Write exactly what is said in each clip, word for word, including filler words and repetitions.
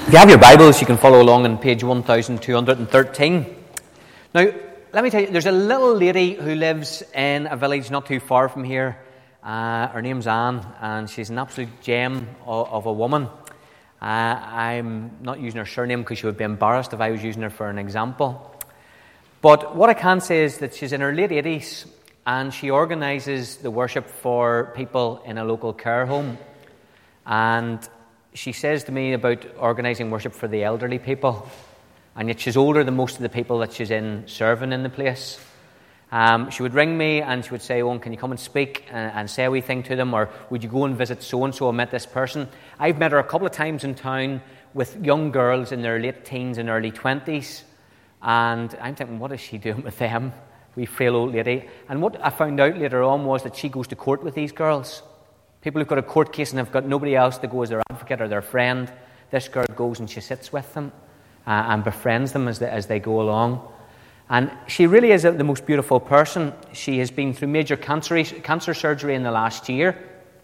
If you have your Bibles, you can follow along on page one thousand two hundred thirteen. Now, let me tell you, there's a little lady who lives in a village not too far from here. Uh, her name's Anne, and she's an absolute gem of, of a woman. Uh, I'm not using her surname because she would be embarrassed if I was using her for an example. But what I can say is that she's in her late eighties, and she organises the worship for people in a local care home. And she says to me about organising worship for the elderly people, and yet she's older than most of the people that she's in serving in the place. Um, she would ring me and she would say, "Oh, can you come and speak and, and say a wee thing to them, or would you go and visit so-and-so? I met this person." I've met her a couple of times in town with young girls in their late teens and early twenties, and I'm thinking, what is she doing with them? Wee frail old lady. And what I found out later on was that she goes to court with these girls. People who've got a court case and have got nobody else to go as their advocate or their friend. This girl goes and she sits with them uh, and befriends them as they, as they go along. And she really is a, the most beautiful person. She has been through major cancer, cancer surgery in the last year.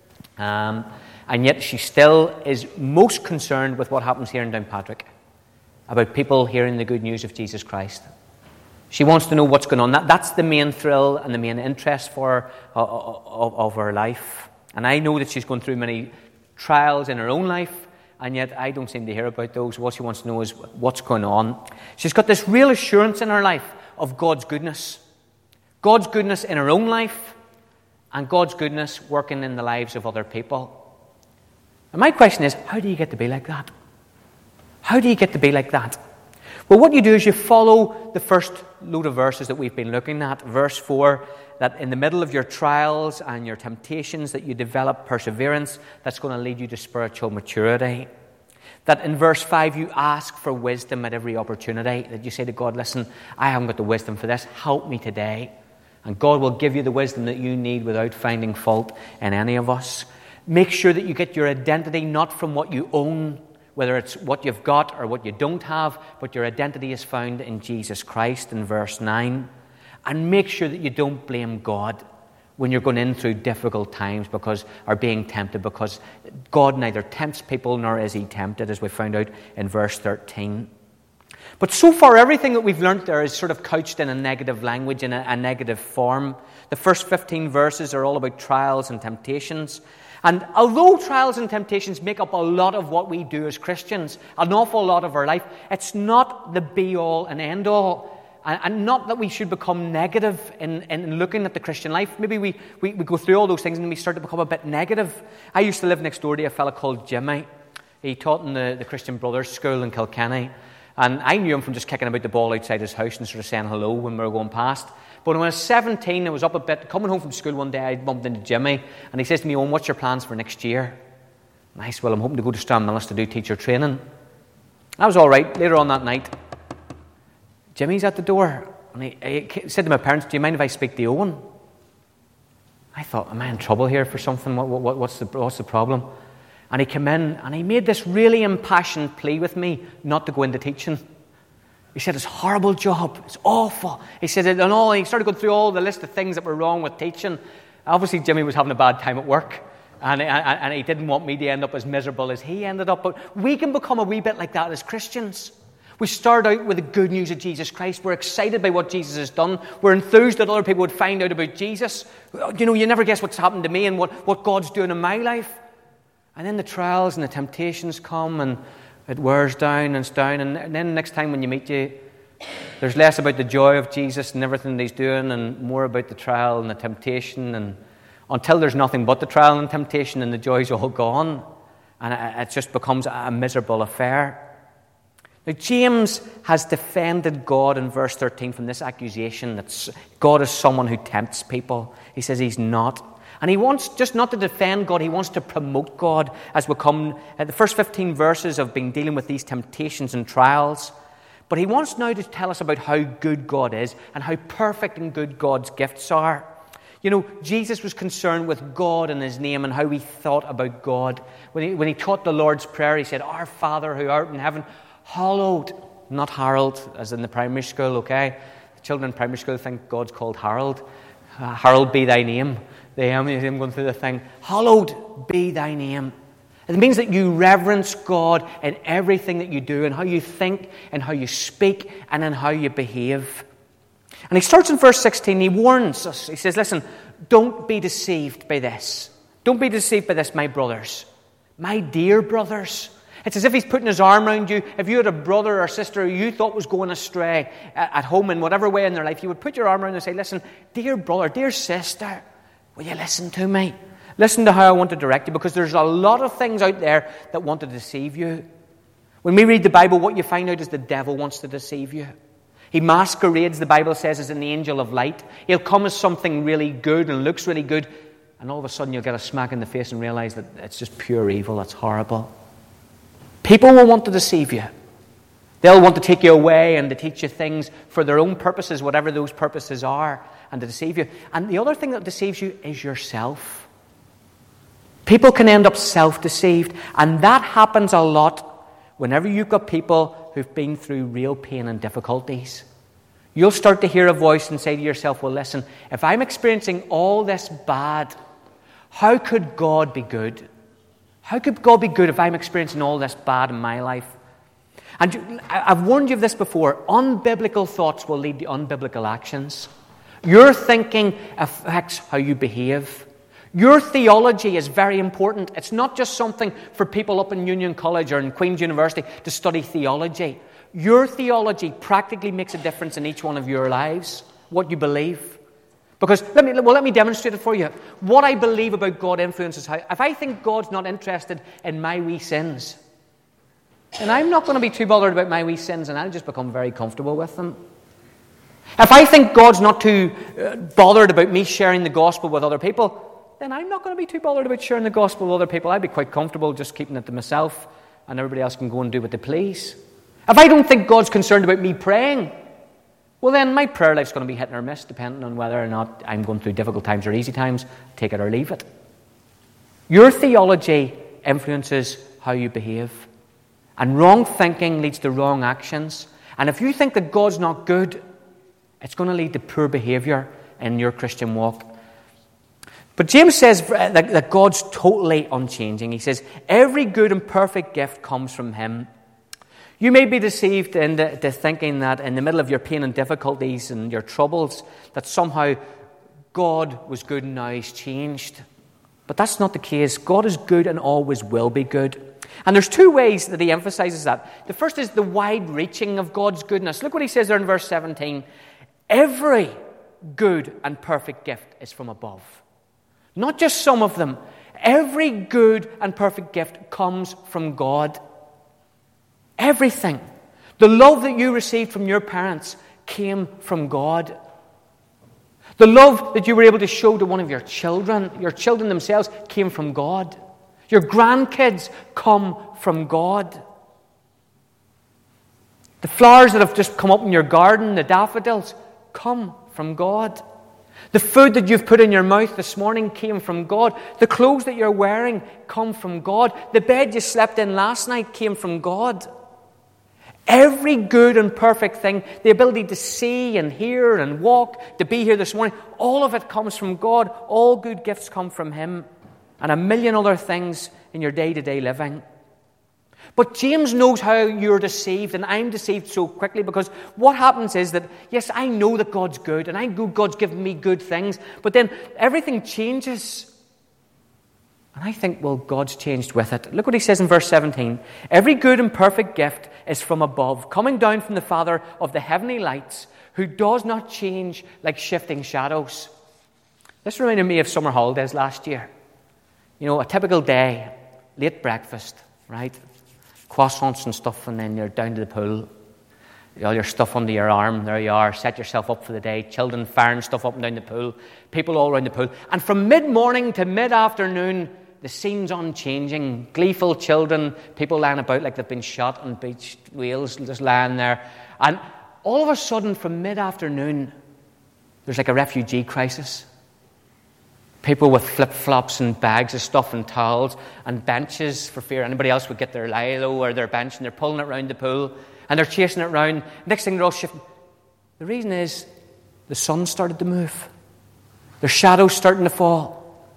Um, and yet she still is most concerned with what happens here in Downpatrick, about people hearing the good news of Jesus Christ. She wants to know what's going on. That, that's the main thrill and the main interest for her, of, of, of her life. And I know that she's gone through many trials in her own life, and yet I don't seem to hear about those. What she wants to know is what's going on. She's got this real assurance in her life of God's goodness. God's goodness in her own life, and God's goodness working in the lives of other people. And my question is, how do you get to be like that? How do you get to be like that? Well, what you do is you follow the first load of verses that we've been looking at. Verse four, that in the middle of your trials and your temptations that you develop perseverance that's going to lead you to spiritual maturity. That in verse five you ask for wisdom at every opportunity. That you say to God, "Listen, I haven't got the wisdom for this. Help me today." And God will give you the wisdom that you need without finding fault in any of us. Make sure that you get your identity not from what you own, whether it's what you've got or what you don't have, but your identity is found in Jesus Christ in verse nine. And make sure that you don't blame God when you're going in through difficult times because or being tempted, because God neither tempts people nor is he tempted, as we found out in verse thirteen. But so far, everything that we've learnt there is sort of couched in a negative language, in a, a negative form. The first fifteen verses are all about trials and temptations. And although trials and temptations make up a lot of what we do as Christians, an awful lot of our life, it's not the be-all and end-all. And not that we should become negative in, in looking at the Christian life. Maybe we, we, we go through all those things and we start to become a bit negative. I used to live next door to a fella called Jimmy. He taught in the, the Christian Brothers School in Kilkenny. And I knew him from just kicking about the ball outside his house and sort of saying hello when we were going past. But when I was seventeen, I was up a bit, coming home from school one day, I bumped into Jimmy. And he says to me, "Owen, what's your plans for next year?" And I said, "Well, I'm hoping to go to Stranmillis to do teacher training." That was all right. Later on that night, Jimmy's at the door, and he, he said to my parents, "Do you mind if I speak to Owen?" I thought, am I in trouble here for something? What, what, what's, the, what's the problem? And he came in, and he made this really impassioned plea with me not to go into teaching. He said, "It's a horrible job. It's awful." He said, and all, he started going through all the list of things that were wrong with teaching. Obviously, Jimmy was having a bad time at work, and, and, and he didn't want me to end up as miserable as he ended up. But we can become a wee bit like that as Christians. We start out with the good news of Jesus Christ. We're excited by what Jesus has done. We're enthused that other people would find out about Jesus. You know, you never guess what's happened to me and what, what God's doing in my life. And then the trials and the temptations come and it wears down and it's down. And then next time when you meet you, there's less about the joy of Jesus and everything that he's doing and more about the trial and the temptation. And until there's nothing but the trial and temptation and the joy's all gone. And it just becomes a miserable affair. Now, James has defended God in verse thirteen from this accusation that God is someone who tempts people. He says he's not. And he wants just not to defend God, he wants to promote God as we come at the first fifteen verses of being dealing with these temptations and trials. But he wants now to tell us about how good God is and how perfect and good God's gifts are. You know, Jesus was concerned with God and his name and how he thought about God. When he, when he taught the Lord's Prayer, he said, "Our Father who art in heaven, hallowed," not Harold, as in the primary school, okay? The children in primary school think God's called Harold. Uh, Harold be thy name. They am going through the thing. "Hallowed be thy name." It means that you reverence God in everything that you do, and how you think, and how you speak, and in how you behave. And he starts in verse sixteen. He warns us. He says, listen, don't be deceived by this. Don't be deceived by this, my brothers. My dear brothers. It's as if he's putting his arm around you. If you had a brother or sister who you thought was going astray at home in whatever way in their life, you would put your arm around and say, listen, dear brother, dear sister, will you listen to me? Listen to how I want to direct you, because there's a lot of things out there that want to deceive you. When we read the Bible, what you find out is the devil wants to deceive you. He masquerades, the Bible says, as an angel of light. He'll come as something really good and looks really good, and all of a sudden you'll get a smack in the face and realize that it's just pure evil. It's horrible. People will want to deceive you. They'll want to take you away and to teach you things for their own purposes, whatever those purposes are, and to deceive you. And the other thing that deceives you is yourself. People can end up self-deceived, and that happens a lot whenever you've got people who've been through real pain and difficulties. You'll start to hear a voice and say to yourself, well, listen, if I'm experiencing all this bad, how could God be good? How could God be good if I'm experiencing all this bad in my life? And I've warned you of this before. Unbiblical thoughts will lead to unbiblical actions. Your thinking affects how you behave. Your theology is very important. It's not just something for people up in Union College or in Queen's University to study theology. Your theology practically makes a difference in each one of your lives, what you believe. Because, let me, well, let me demonstrate it for you. What I believe about God influences how... If I think God's not interested in my wee sins, then I'm not going to be too bothered about my wee sins, and I'll just become very comfortable with them. If I think God's not too uh, bothered about me sharing the gospel with other people, then I'm not going to be too bothered about sharing the gospel with other people. I'd be quite comfortable just keeping it to myself, and everybody else can go and do what they please. If I don't think God's concerned about me praying, well, then my prayer life's going to be hit or miss, depending on whether or not I'm going through difficult times or easy times. Take it or leave it. Your theology influences how you behave. And wrong thinking leads to wrong actions. And if you think that God's not good, it's going to lead to poor behavior in your Christian walk. But James says that, that God's totally unchanging. He says, every good and perfect gift comes from Him. You may be deceived into, into thinking that in the middle of your pain and difficulties and your troubles, that somehow God was good and now He's changed. But that's not the case. God is good and always will be good. And there's two ways that He emphasizes that. The first is the wide-reaching of God's goodness. Look what He says there in verse seventeen. Every good and perfect gift is from above. Not just some of them. Every good and perfect gift comes from God. Everything. The love that you received from your parents came from God. The love that you were able to show to one of your children, your children themselves, came from God. Your grandkids come from God. The flowers that have just come up in your garden, the daffodils, come from God. The food that you've put in your mouth this morning came from God. The clothes that you're wearing come from God. The bed you slept in last night came from God. Every good and perfect thing, the ability to see and hear and walk, to be here this morning, all of it comes from God. All good gifts come from Him. And a million other things in your day-to-day living. But James knows how you're deceived, and I'm deceived so quickly, because what happens is that, yes, I know that God's good, and I know God's given me good things, but then everything changes. And I think, well, God's changed with it. Look what He says in verse seventeen. Every good and perfect gift is from above, coming down from the Father of the heavenly lights, who does not change like shifting shadows. This reminded me of summer holidays last year. You know, a typical day, late breakfast, right? Croissants and stuff, and then you're down to the pool. All your stuff under your arm, there you are, set yourself up for the day. Children firing stuff up and down the pool. People all around the pool. And from mid-morning to mid-afternoon, the scene's unchanging. Gleeful children, people lying about like they've been shot on beach wheels, just lying there. And all of a sudden, from mid-afternoon, there's like a refugee crisis. People with flip-flops and bags of stuff and towels and benches for fear anybody else would get their lilo or their bench, and they're pulling it around the pool and they're chasing it around. Next thing, they're all shifting. The reason is the sun started to move. There's shadows starting to fall.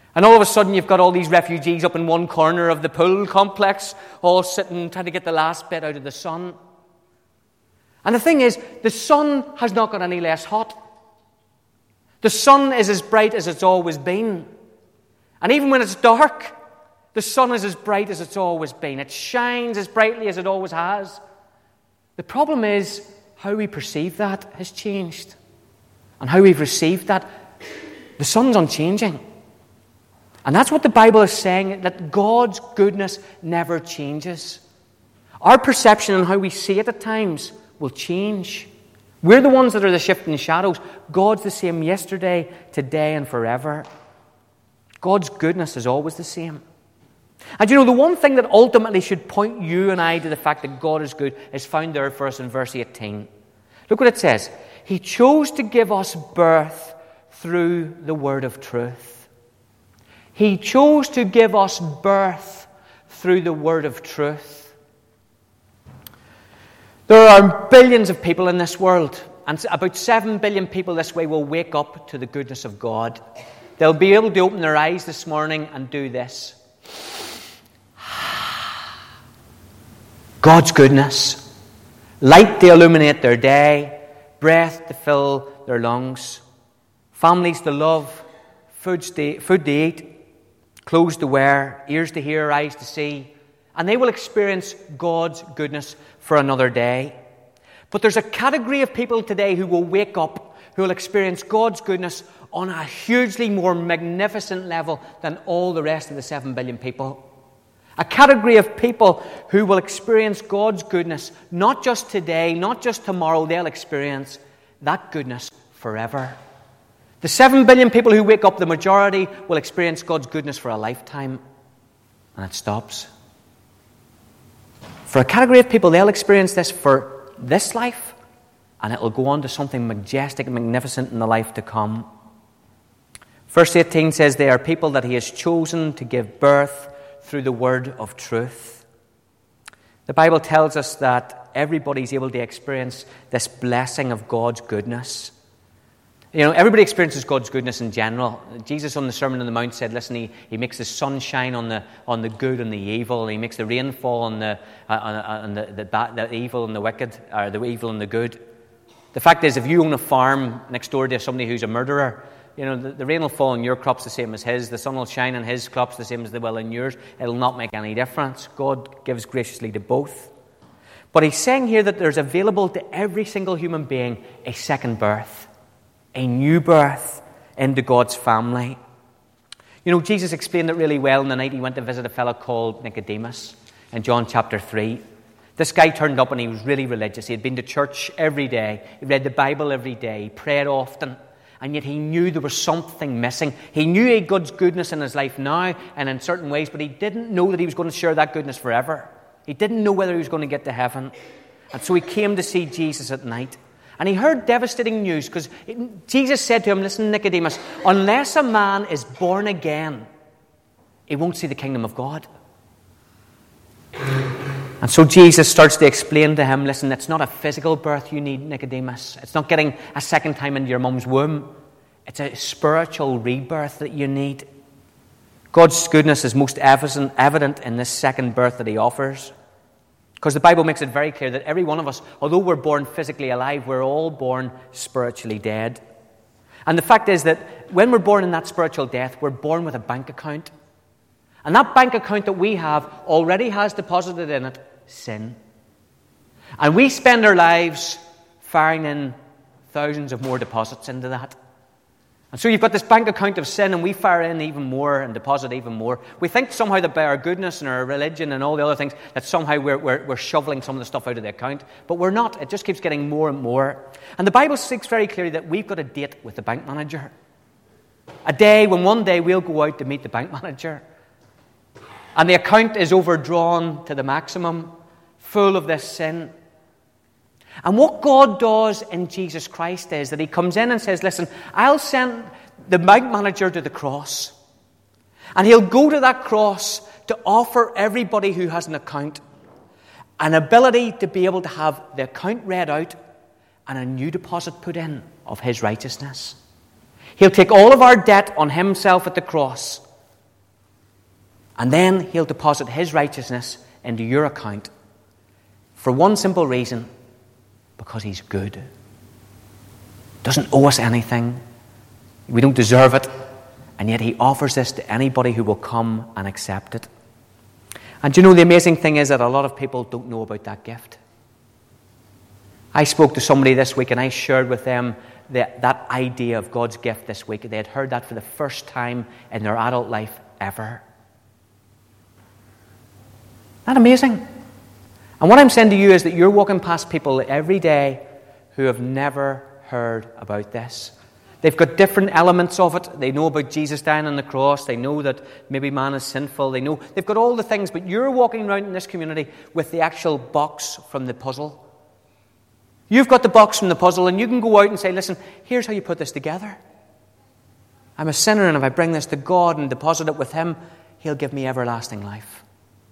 And all of a sudden you've got all these refugees up in one corner of the pool complex, all sitting, trying to get the last bit out of the sun. And the thing is, the sun has not got any less hot. The sun is as bright as it's always been. And even when it's dark, the sun is as bright as it's always been. It shines as brightly as it always has. The problem is, how we perceive that has changed. And how we've received that. The sun's unchanging. And that's what the Bible is saying, that God's goodness never changes. Our perception and how we see it at times will change. We're the ones that are the shifting shadows. God's the same yesterday, today, and forever. God's goodness is always the same. And you know, the one thing that ultimately should point you and I to the fact that God is good is found there for us in verse eighteen. Look what it says. He chose to give us birth through the word of truth. He chose to give us birth through the word of truth. There are billions of people in this world, and about seven billion people this way will wake up to the goodness of God. They'll be able to open their eyes this morning and do this. God's goodness. Light to illuminate their day, breath to fill their lungs, families to love, food to, food to eat, clothes to wear, ears to hear, eyes to see, and they will experience God's goodness for another day. But there's a category of people today who will wake up, who will experience God's goodness on a hugely more magnificent level than all the rest of the seven billion people. A category of people who will experience God's goodness not just today, not just tomorrow, they'll experience that goodness forever. The seven billion people who wake up, the majority will experience God's goodness for a lifetime, and it stops. For a category of people, they'll experience this for this life, and it will go on to something majestic and magnificent in the life to come. Verse eighteen says, they are people that he has chosen to give birth through the word of truth. The Bible tells us that everybody's able to experience this blessing of God's goodness. You know, everybody experiences God's goodness in general. Jesus on the Sermon on the Mount said, listen, he, he makes the sun shine on the on the good and the evil. He makes the rain fall on the uh, on, on the, the, bad, the evil and the wicked, or the evil and the good. The fact is, if you own a farm next door to somebody who's a murderer, you know, the, the rain will fall on your crops the same as his. The sun will shine on his crops the same as they will on yours. It'll not make any difference. God gives graciously to both. But he's saying here that there's available to every single human being a second birth, a new birth into God's family. You know, Jesus explained it really well in the night he went to visit a fellow called Nicodemus in John chapter three. This guy turned up and he was really religious. He had been to church every day. He read the Bible every day. He prayed often. And yet he knew there was something missing. He knew he had God's goodness in his life now and in certain ways, but he didn't know that he was going to share that goodness forever. He didn't know whether he was going to get to heaven. And so he came to see Jesus at night. And he heard devastating news because Jesus said to him, listen, Nicodemus, unless a man is born again, he won't see the kingdom of God. And so Jesus starts to explain to him, listen, it's not a physical birth you need, Nicodemus. It's not getting a second time into your mum's womb. It's a spiritual rebirth that you need. God's goodness is most evident in this second birth that he offers. Because the Bible makes it very clear that every one of us, although we're born physically alive, we're all born spiritually dead. And the fact is that when we're born in that spiritual death, we're born with a bank account. And that bank account that we have already has deposited in it sin. And we spend our lives firing in thousands of more deposits into that. And so you've got this bank account of sin, and we fire in even more and deposit even more. We think somehow that by our goodness and our religion and all the other things, that somehow we're, we're, we're shoveling some of the stuff out of the account. But we're not. It just keeps getting more and more. And the Bible speaks very clearly that we've got a date with the bank manager. A day when one day we'll go out to meet the bank manager. And the account is overdrawn to the maximum, full of this sin. And what God does in Jesus Christ is that he comes in and says, listen, I'll send the bank manager to the cross. And he'll go to that cross to offer everybody who has an account an ability to be able to have the account read out and a new deposit put in of his righteousness. He'll take all of our debt on himself at the cross. And then he'll deposit his righteousness into your account for one simple reason, because he's good. Doesn't owe us anything. We don't deserve it. And yet he offers this to anybody who will come and accept it. And you know, the amazing thing is that a lot of people don't know about that gift. I spoke to somebody this week and I shared with them that, that idea of God's gift this week. They had heard that for the first time in their adult life ever. Isn't that amazing? And what I'm saying to you is that you're walking past people every day who have never heard about this. They've got different elements of it. They know about Jesus dying on the cross. They know that maybe man is sinful. They know they've got all the things, but you're walking around in this community with the actual box from the puzzle. You've got the box from the puzzle, and you can go out and say, listen, here's how you put this together. I'm a sinner, and if I bring this to God and deposit it with him, he'll give me everlasting life.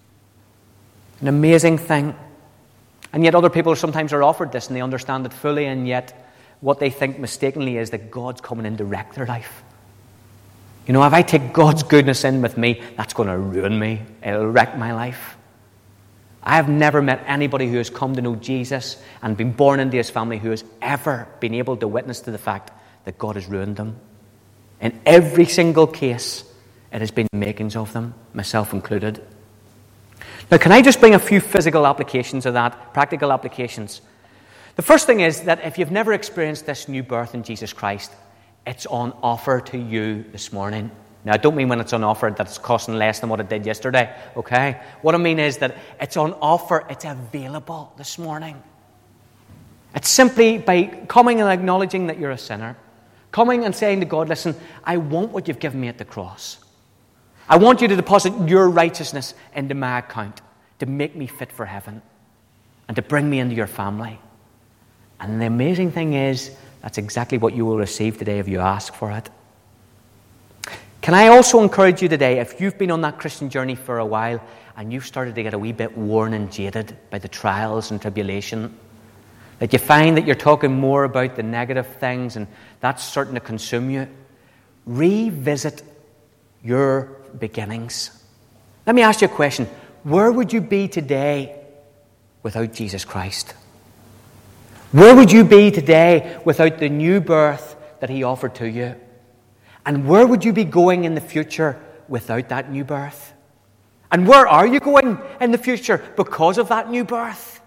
An amazing thing. And yet other people sometimes are offered this and they understand it fully, and yet what they think mistakenly is that God's coming in to wreck their life. You know, if I take God's goodness in with me, that's going to ruin me. It'll wreck my life. I have never met anybody who has come to know Jesus and been born into his family who has ever been able to witness to the fact that God has ruined them. In every single case, it has been the makings of them, myself included. Now, can I just bring a few physical applications of that, practical applications? The first thing is that if you've never experienced this new birth in Jesus Christ, it's on offer to you this morning. Now, I don't mean when it's on offer that it's costing less than what it did yesterday, okay? What I mean is that it's on offer, it's available this morning. It's simply by coming and acknowledging that you're a sinner, coming and saying to God, listen, I want what you've given me at the cross. I want you to deposit your righteousness into my account to make me fit for heaven and to bring me into your family. And the amazing thing is, that's exactly what you will receive today if you ask for it. Can I also encourage you today, if you've been on that Christian journey for a while and you've started to get a wee bit worn and jaded by the trials and tribulation, that you find that you're talking more about the negative things and that's starting to consume you, revisit your beginnings. Let me ask you a question. Where would you be today without Jesus Christ? Where would you be today without the new birth that he offered to you? And where would you be going in the future without that new birth? And where are you going in the future because of that new birth?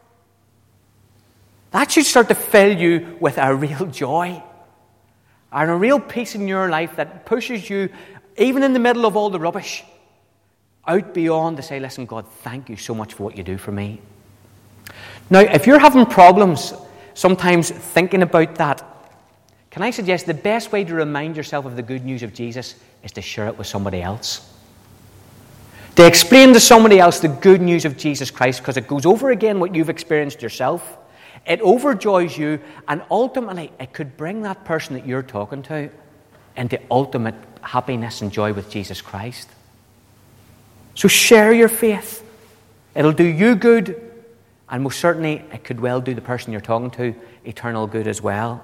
That should start to fill you with a real joy and a real peace in your life that pushes you, even in the middle of all the rubbish, out beyond to say, listen, God, thank you so much for what you do for me. Now, if you're having problems sometimes thinking about that, can I suggest the best way to remind yourself of the good news of Jesus is to share it with somebody else. To explain to somebody else the good news of Jesus Christ, because it goes over again what you've experienced yourself. It overjoys you, and ultimately it could bring that person that you're talking to into ultimate happiness and joy with Jesus Christ. So share your faith. It'll do you good, and most certainly it could well do the person you're talking to eternal good as well.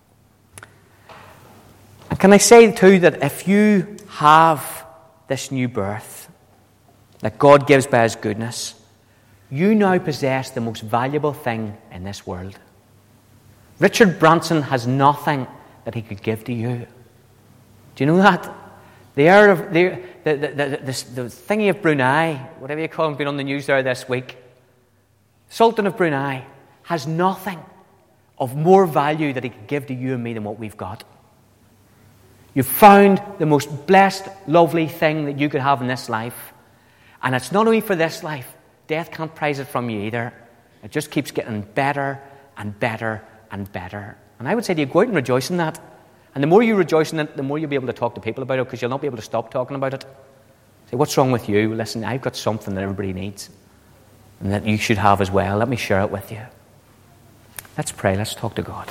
And can I say too that if you have this new birth that God gives by his goodness, you now possess the most valuable thing in this world. Richard Branson has nothing that he could give to you. Do you know that? The air of the the, the, the, the, the thingy of Brunei, whatever you call him, been on the news there this week. Sultan of Brunei has nothing of more value that he could give to you and me than what we've got. You've found the most blessed, lovely thing that you could have in this life. And it's not only for this life. Death can't prize it from you either. It just keeps getting better and better and better. And I would say to you, go out and rejoice in that. And the more you rejoice in it, the more you'll be able to talk to people about it, because you'll not be able to stop talking about it. Say, what's wrong with you? Listen, I've got something that everybody needs and that you should have as well. Let me share it with you. Let's pray. Let's talk to God.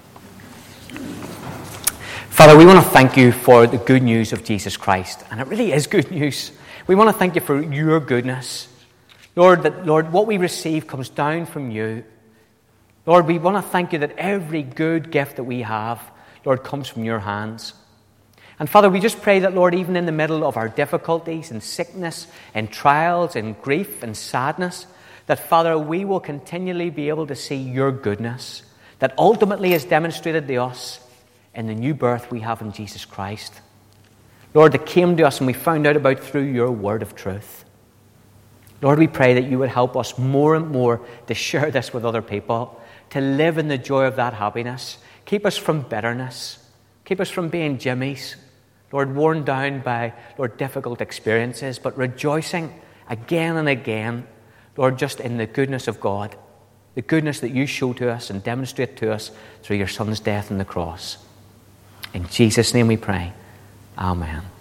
Father, we want to thank you for the good news of Jesus Christ. And it really is good news. We want to thank you for your goodness. Lord, that Lord, what we receive comes down from you. Lord, we want to thank you that every good gift that we have, Lord, comes from your hands. And Father, we just pray that, Lord, even in the middle of our difficulties and sickness and trials and grief and sadness, that, Father, we will continually be able to see your goodness that ultimately is demonstrated to us in the new birth we have in Jesus Christ. Lord, that came to us and we found out about through your word of truth. Lord, we pray that you would help us more and more to share this with other people, to live in the joy of that happiness. Keep us from bitterness. Keep us from being Jimmies. Lord, worn down by, Lord, difficult experiences, but rejoicing again and again, Lord, just in the goodness of God, the goodness that you show to us and demonstrate to us through your Son's death on the cross. In Jesus' name we pray. Amen.